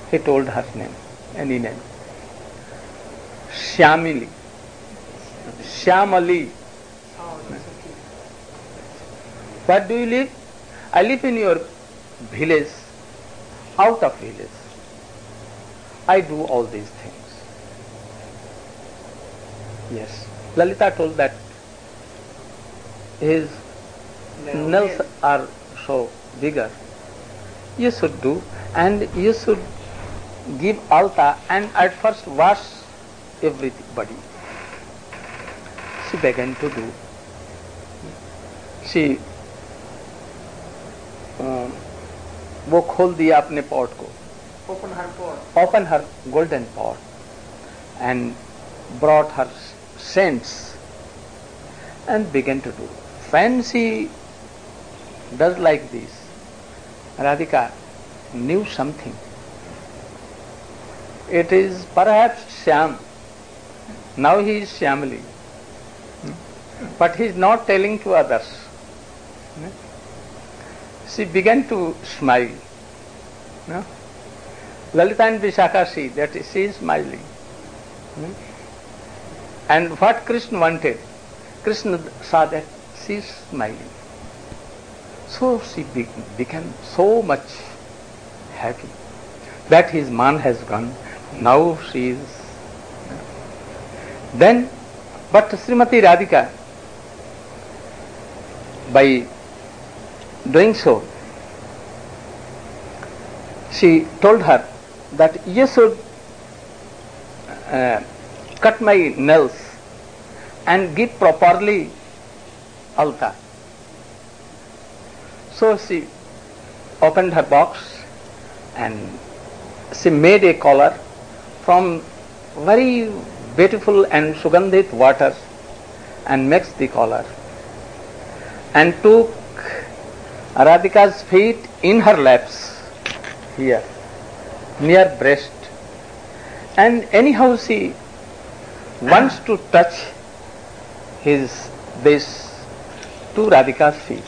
He told her name, any name. Shyamali. Shyamali. Where do you live? I live in your village, out of village. I do all these things. Yes. Lalita told that his nails are so bigger. You should do, and you should give altar and at first wash everybody. She began to do. She वो खोल दिया अपने pot को, open her golden pot and brought her saints and began to do. When she does like this, Radhika knew something. It is perhaps Shyam. Now he is Shyamali. But he is not telling to others. She began to smile. No? Lalita and Vishakha see that she is smiling. And what Krishna wanted, Krishna saw that she is smiling. So she became so much happy that his man has gone. Now she is. Then, but Srimati Radhika, by doing so, she told her that you should cut my nails and give properly altar. So she opened her box and she made a collar from very beautiful and sugandhit water and mixed the collar and took Radhika's feet in her laps here near breast, and anyhow she wants to touch this to Radhika's feet.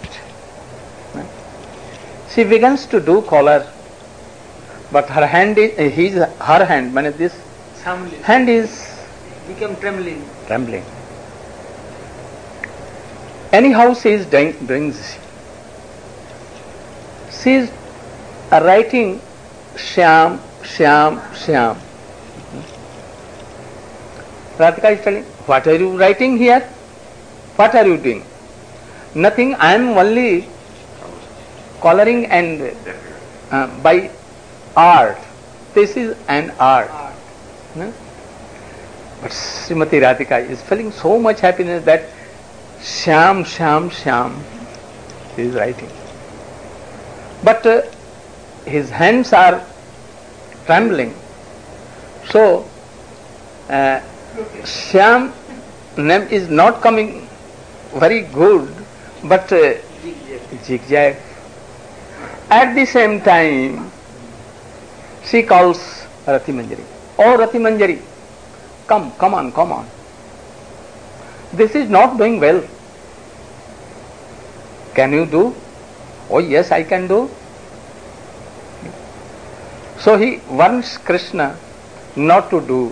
She begins to do collar, but her hand is this hand is become trembling. Anyhow she is doing this. She is writing Shyam, Shyam, Shyam. Radhika is telling, what are you writing here? What are you doing? Nothing, I am only coloring and by art. This is an art. No? But Srimati Radhika is feeling so much happiness that Shyam, Shyam, Shyam he is writing. But his hands are trembling. So Shyam name is not coming very good, but zigzag. At the same time, she calls Rati Manjari. Oh Rati Manjari, come on. This is not doing well. Can you do? Oh yes, I can do. So he warns Krishna not to do.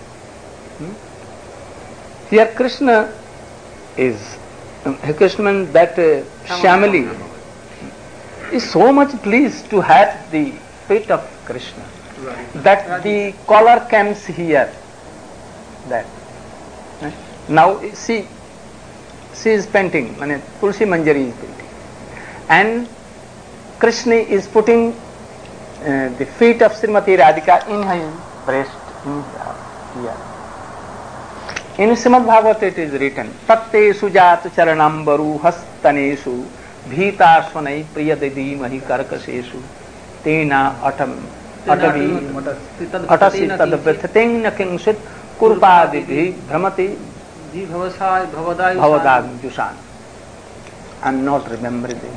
Here Krishna means that Shyamali is so much pleased to have the feet of Krishna, that the collar comes here. That now she is painting, Tulsi Manjari is painting, and Krishna is putting the feet of Srimati Radhika in her breast. Here. In Srimad Bhagavata it is written, Tatte sujat charanambaru hastanesu bhitasvanai priyadidhimahi karkaseshu tena atavi atasi tadvrithating nakingsit kurpadidhi bhramati bhavadam jusan. I am not remembering the.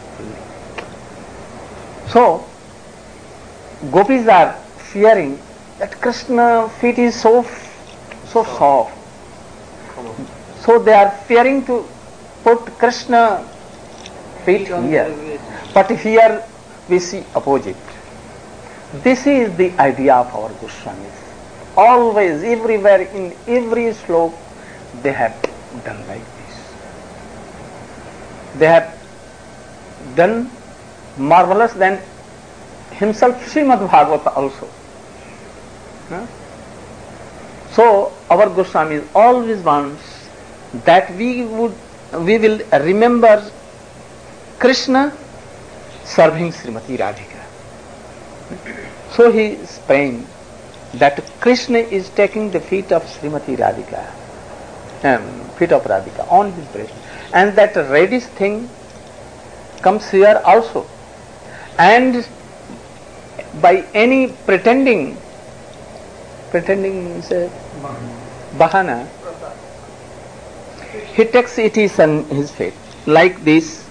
So, gopis are fearing that Krishna feet is so soft. So they are fearing to put Krishna feet here. But here we see opposite. This is the idea of our Goswamis. Always, everywhere, in every slok, they have done like this. They have done marvelous than himself, Srimad Bhagavata also. So our Goswamis always wants that we will remember Krishna serving Srimati Radhika. So he is praying that Krishna is taking the feet of Srimati Radhika, feet of Radhika on his breast, and that reddish thing comes here also, and by any pretending means bahana, he takes it on his feet like this,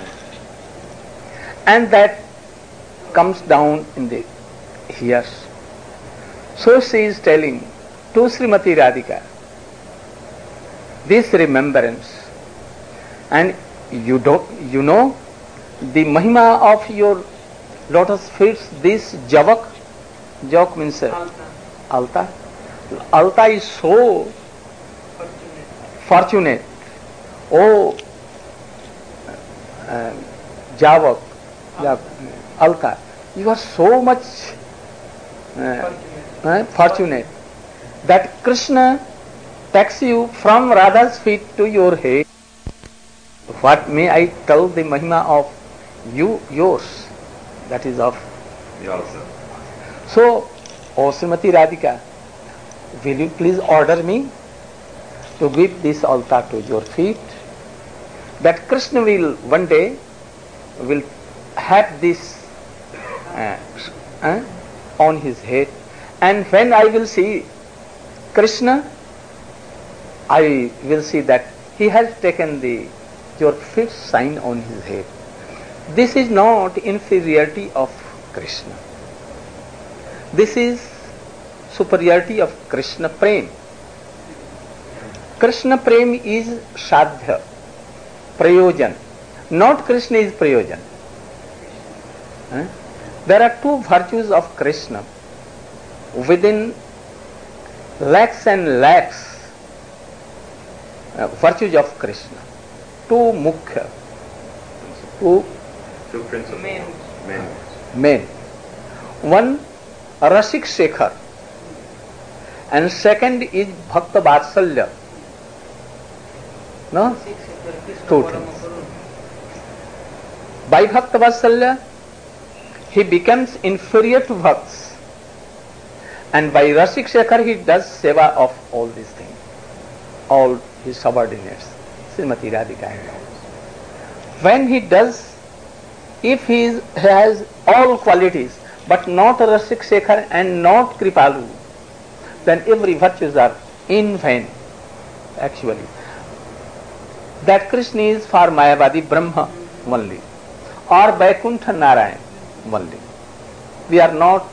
and that comes down in the ears. So she is telling to Srimati Radhika this remembrance, and you know the mahima of your lotus feet, this javak means alta. Alta is so fortunate. Oh, javak, alta, you are so much fortunate that Krishna takes you from Radha's feet to your head. What may I tell the mahima of yours, that is of yourself. So, O Srimati Radhika, will you please order me to give this altar to your feet, that Krishna will one day will have this on his head, and when I will see Krishna, I will see that he has taken your feet sign on his head. This is not inferiority of Krishna. This is superiority of Krishna Prem. Krishna Prem is Sadhya, Prayojan. Not Krishna is Prayojan. There are two virtues of Krishna within lakhs and lakhs virtues of Krishna. Two mukhya, two principles, main. One Rasik Shekhar, and second is Bhakta Vatsalya. No? Two things. By Bhakta Vatsalya, he becomes inferior to Bhakts, and by Rasik Shekhar he does seva of all these things, all his subordinates, Srimati Radhika and all. When he does, if he has all qualities, but not Rasik Shekhar and not Kripalu, then every virtues are in vain, actually. That Krishna is for Mayavadi Brahma only, or Vaikuntha Narayan only. We are not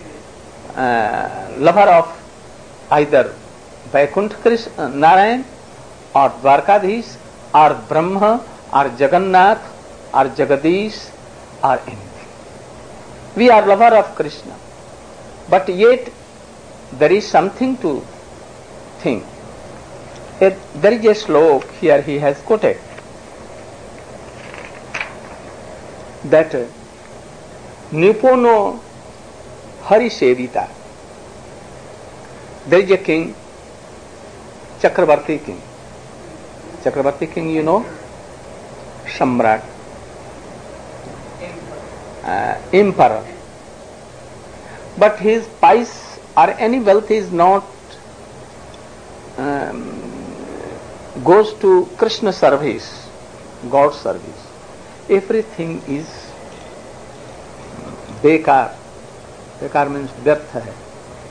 lover of either Vaikuntha Krishna Narayan or Dwarkadhish or Brahma or Jagannath or Jagadish or anything. We are lover of Krishna, but yet there is something to think. There is a slok here he has quoted that Nipono Hari Sevita. There is a king, Chakravarti king. Chakravarti king, you know, Samrat, emperor. But his pice or any wealth is not goes to Krishna service, God service. Everything is bekar. Bekar means व्यर्थ है.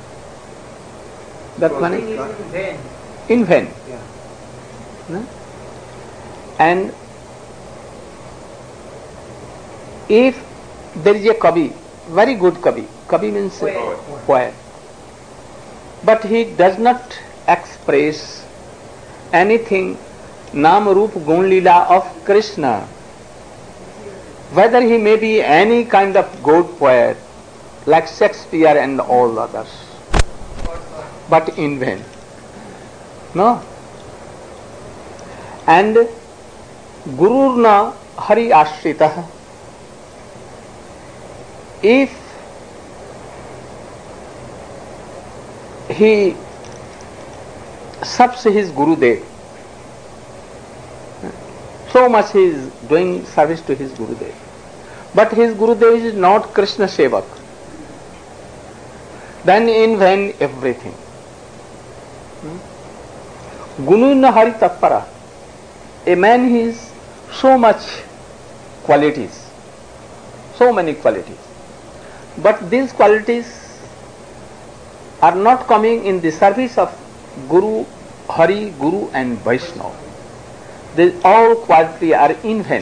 That money in vain. Yeah. No? And if there is a Kavi, very good Kavi, Kavi means poet, but he does not express anything Nam Roop Gun Leela of Krishna, whether he may be any kind of good poet like Shakespeare and all others, but in vain. No. And Gururna Hari Ashrita. If he serves his Gurudev, so much he is doing service to his Gurudev, but his Gurudev is not Krishna Sevak, then in vain everything. Gununa Hari Tappara. A man is so much qualities, so many qualities, but these qualities are not coming in the service of Guru, Hari, Guru and Vaishnava. All qualities are in vain.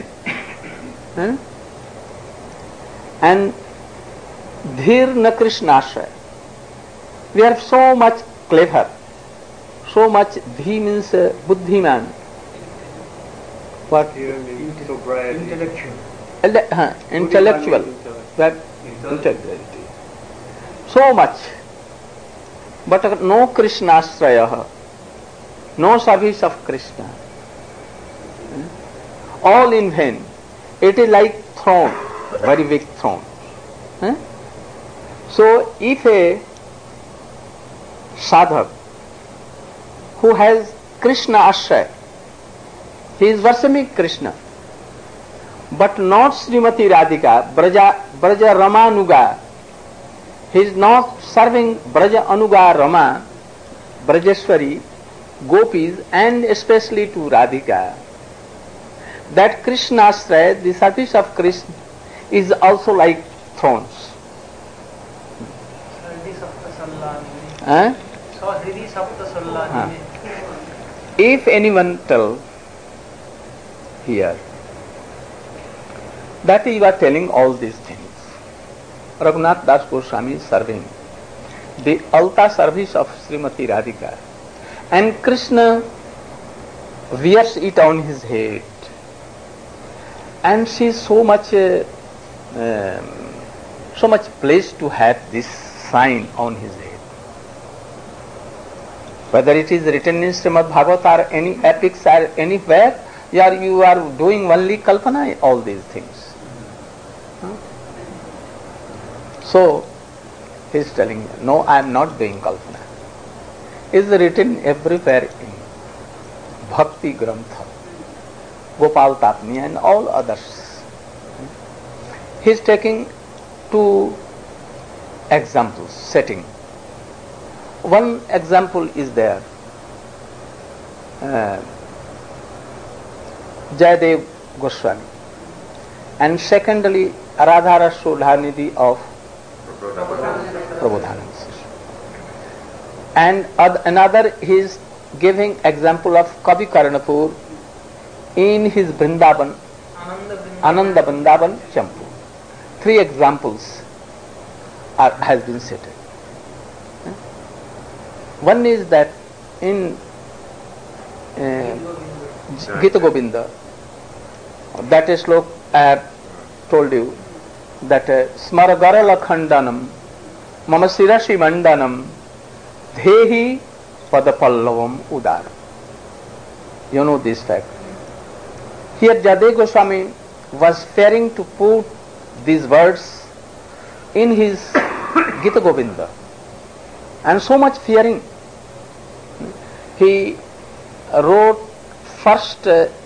And Dhir na Krishnashraya. We are so much clever, so much Dhi means Buddhiman. What? Intellectual. Intellectual. Intellectuality. So much. But no Krishnashraya, no service of Krishna. All in vain. It is like throne, very big throne. So if a sadhak who has Krishna Ashraya, he is worshipping Krishna, but not Srimati Radhika, Braja Ramanuga. He is not serving Braja Anuga Rama, Brajeshwari, Gopis, and especially to Radhika. That Krishna Ashraya, the service of Krishna, is also like thrones. If anyone tell here that you are telling all these things, Raghunath Das Goswami is serving the altar service of Srimati Radhika, and Krishna wears it on his head, and she is so much pleased to have this sign on his head. Whether it is written in Srimad Bhagavad or any epics or anywhere, you are doing only kalpana, all these things. So, he is telling me, no, I am not doing kalpana. It is written everywhere in Bhakti Grantha, Gopal Tatmi and all others. He is taking two examples, setting. One example is there, Jayadev Goswami, and secondly Radha Sodhanidhi of Prabodhananda. And another he is giving example of Kavi Karnapur in his Vrindavan, Ananda Vrindavan Champu. Three examples has been stated. One is that in Gita Govinda, that is slok I have told you, that Smaragara Lakhandanam Mama Sirashi Mandanam Dhehi Padapallavam Udar. You know this fact. Here Jayadev Goswami was fearing to put these words in his Gita Govinda, and so much fearing, he wrote first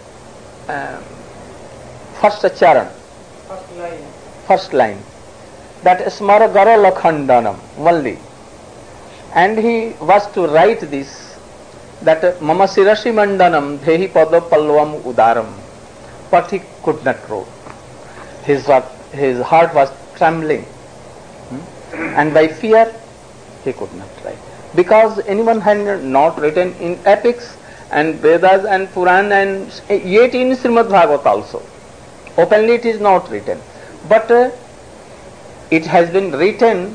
charan, first line, that Smaragara Lakhandanam only, and he was to write this, that Mama Sirashi Mandanam Dhehi Pada Pallavam Udaram, but he could not write. His heart was trembling, and by fear he could not write, because anyone had not written in epics and Vedas and Puran, and yet in Srimad Bhagavad also. Openly it is not written, but it has been written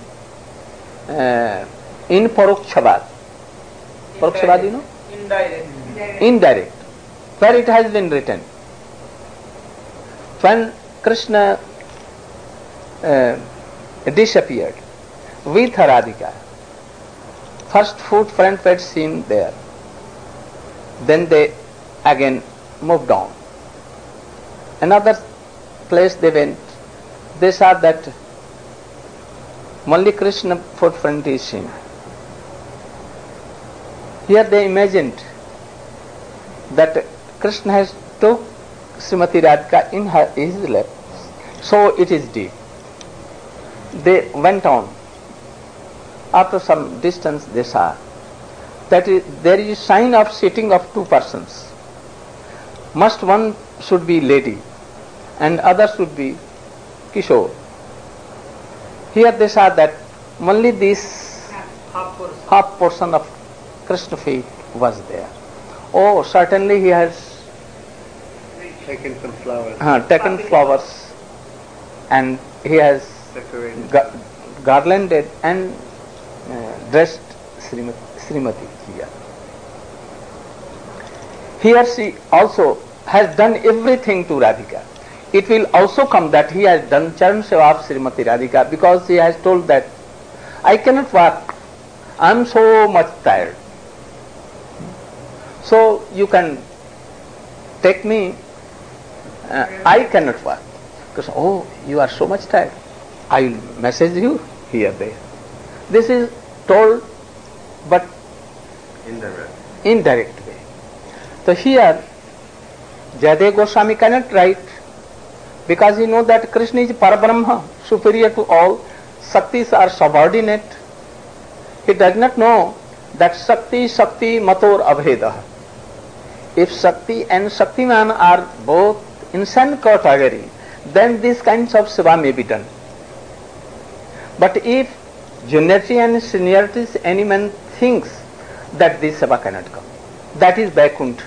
in Parokshavad. Parokshavad, you know? Indirect. Where it has been written. When Krishna disappeared, with Radhika. First footprint was seen there. Then they again moved on. Another place they went, they saw that only Krishna footprint is seen. Here they imagined that Krishna has took Srimati Radhika in his lap, so it is deep. They went on. After some distance they saw that there is a sign of sitting of two persons. Must one should be lady and other should be Kishore. Here they saw that only this half portion of Krishna feet was there. Oh, certainly he has taken some flowers. Taken flowers and he has garlanded and dressed Srimati here. Here she also has done everything to Radhika. It will also come that he has done Charan Seva of Srimati Radhika, because he has told that I cannot walk, I am so much tired. So you can take me, I cannot walk. Because, oh, you are so much tired, I will message you here, there. This is told, but indirect way. So here, Jayadeva Goswami cannot write, because he knows that Krishna is Parabrahma, superior to all. Shaktis are subordinate. He does not know that Shakti Mator Abheda. If Shakti and Shaktiman are both in same category, then these kinds of seva may be done. But if juniority and seniority, any man thinks that this seva cannot come, that is Vaikuntha.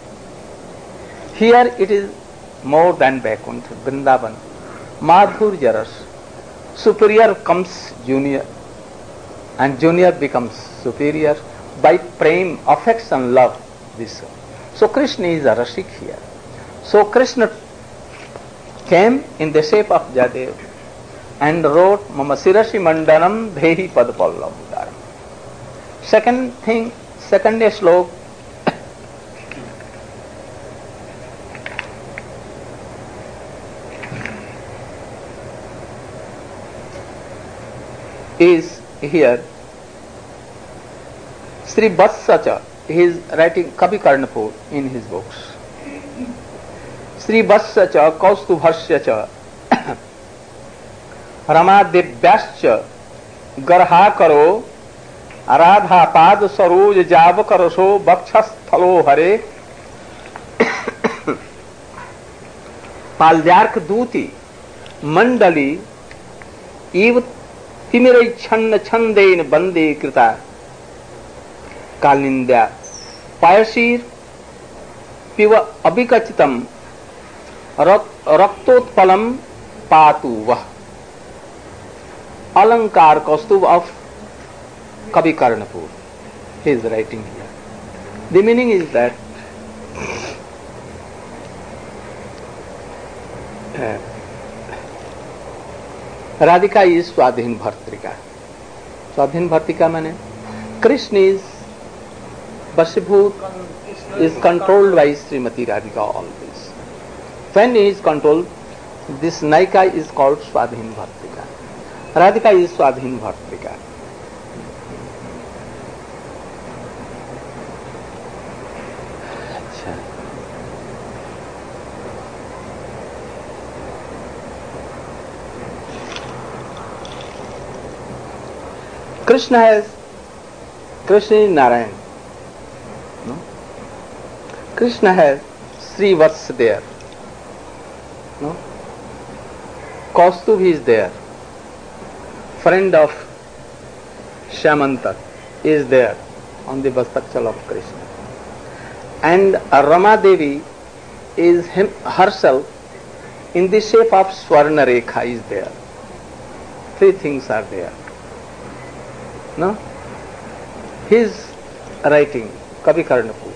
Here it is more than Vaikuntha, Vrindavan. Madhurya Ras. Superior comes junior, and junior becomes superior by prem, affection, love. This. So Krishna is a Rasik here. So Krishna came in the shape of Jadev and wrote Mama Sirashi Mandanam Dhehi Padpallam. Second slok. Is here Sri Vatsacha, he is writing Kavi Karnapur in his books. Sri Vatsacha Kaustubhasyacha Ramadevyascha Garha Karo Aradha Pad Saroj Java Karaso Bakshasthalo Hare Paljark Duti Mandali Iv Timirai Channa Chandain Bande Krita Kalindya Payasir Piva Abhikachitam Raktotpalam Patu Vah. Alankar Kaustubh of Kavi Karnapur. He is writing here. The meaning is that Radhika is Swadhin Bhartrika. Swadhin Bhartrika means Krishna is Vasibhut, is controlled by Srimati Radhika always. When he is controlled, this Naika is called Swadhin Bhartrika. Radhika is Swadhin Bhartrika. Krishna is Narayan. No? Krishna has Sri Vats there. No? Kaustubh is there. Friend of Shamanta is there on the Vastakchal of Krishna. And Rama Devi is herself in the shape of Swarna Rekha is there. Three things are there. No? His writing, Kavi Karnapur.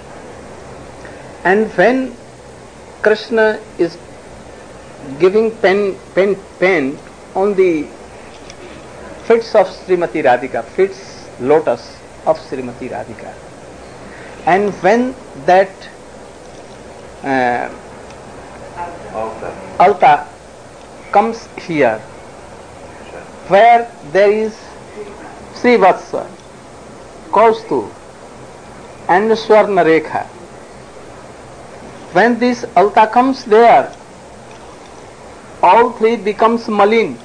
And when Krishna is giving pen on the feet of Srimati Radhika, feet lotus of Srimati Radhika. And when that altar comes here, where there is Srivatsa, Kaustu and Swarna Rekha, when this altar comes there, all three becomes Malin.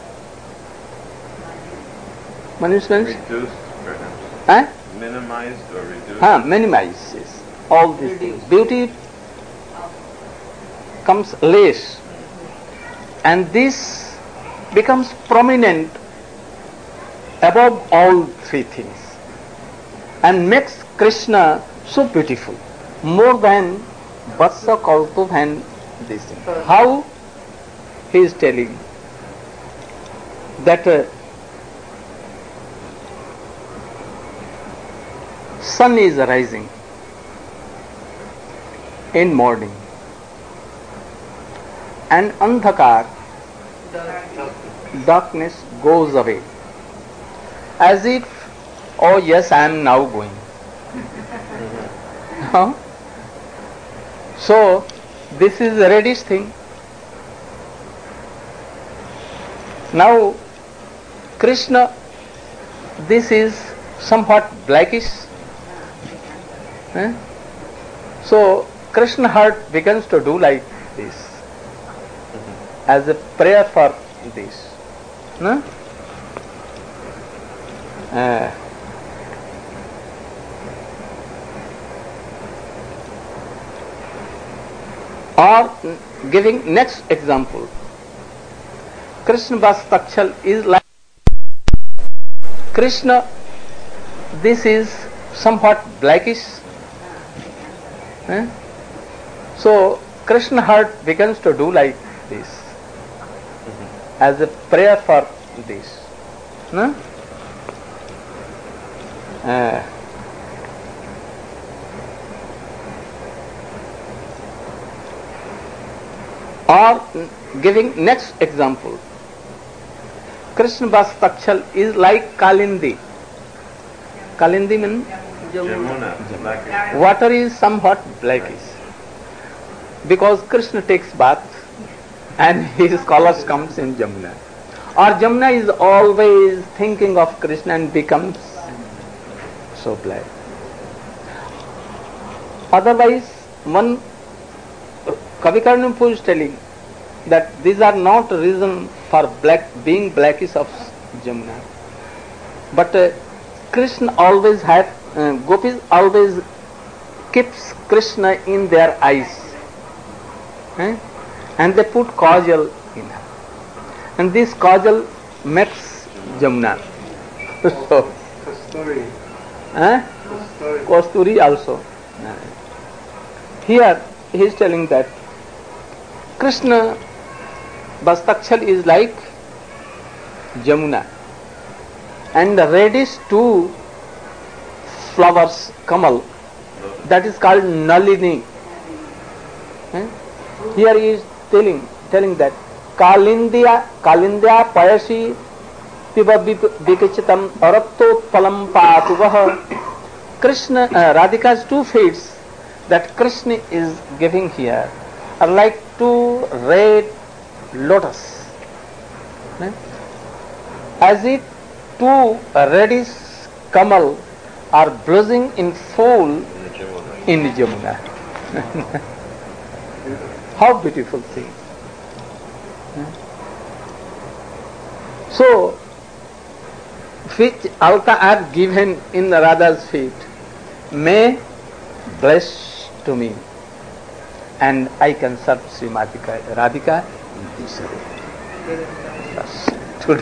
Reduced, perhaps. Minimized or reduced? Minimizes all these things. Beauty comes less, and this becomes prominent above all three things and makes Krishna so beautiful, more than Vatsa, Kaustuv and this thing. How he is telling that sun is rising in morning and andhakar, darkness goes away, as if, oh yes, I am now going. Huh? So this is the reddish thing. Now Krishna, this is somewhat blackish. So Krishna heart begins to do like this, as a prayer for this. Or giving next example, Krishna Vastakshal is like Krishna, this is somewhat blackish. So Krishna heart begins to do like this, as a prayer for this. Or giving next example, Krishna Vastakshal is like Kalindi. Kalindi means Jamuna. Water is somewhat blackish, because Krishna takes bath and his colors comes in Jamuna. Or Jamuna is always thinking of Krishna and becomes so black. Otherwise, one Kavi Karnampu is telling that these are not reason for being blackish of Jamuna. But Krishna always had, Gopis always keeps Krishna in their eyes. And they put kajal in her. And this kajal makes Jamuna. So, Kasturi. Kasturi also. Here he is telling that Krishna Vastakshal is like Jamuna, and the reddish two flowers, Kamal, that is called Nalini. Here he is telling that Kalindya Payasi Piba Vikachitam Aratto Palam Patuvah. Krishna, Radhika's 2 feet that Krishna is giving here are like 2 red lotus, as if 2 reddish kamal are blooming in full in Jamuna. How beautiful thing. So, which altar are given in Radha's feet may bless to me, and I can serve Srimati Radhika in this way. Yes. Today.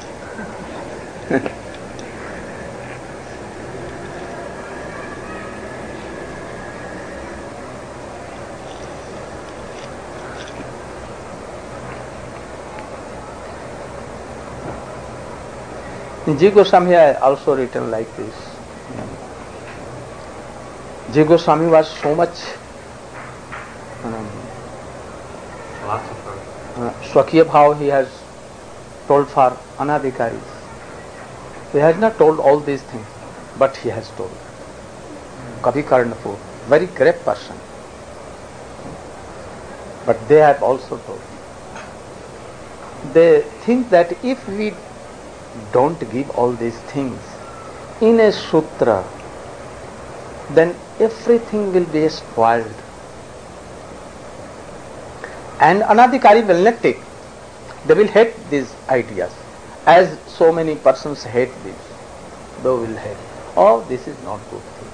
Ji Goswami has also written like this. Ji Goswami was so much Swakiya Bhav he has told for Anadhikaris. He has not told all these things, but he has told. Kavi Karnapur, very great person. But they have also told. They think that if we don't give all these things in a sutra, then everything will be spoiled. And Anadhikari will not take. They will hate these ideas. As so many persons hate this, they will hate. Oh, this is not good thing.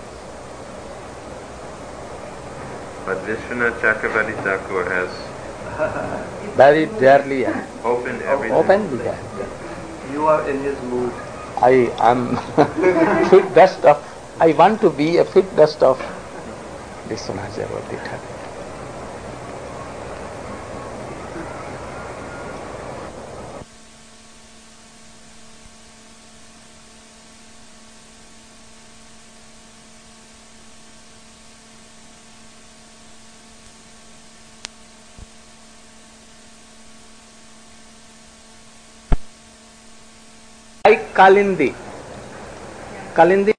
But Vishwanath Chakravarti Thakur has Very dearly opened everything. openly. You are in his mood. I am fit dust of, I want to be a fit dust of Vishwanath Chakravarti Thakur. Like Kalindi. Kalindi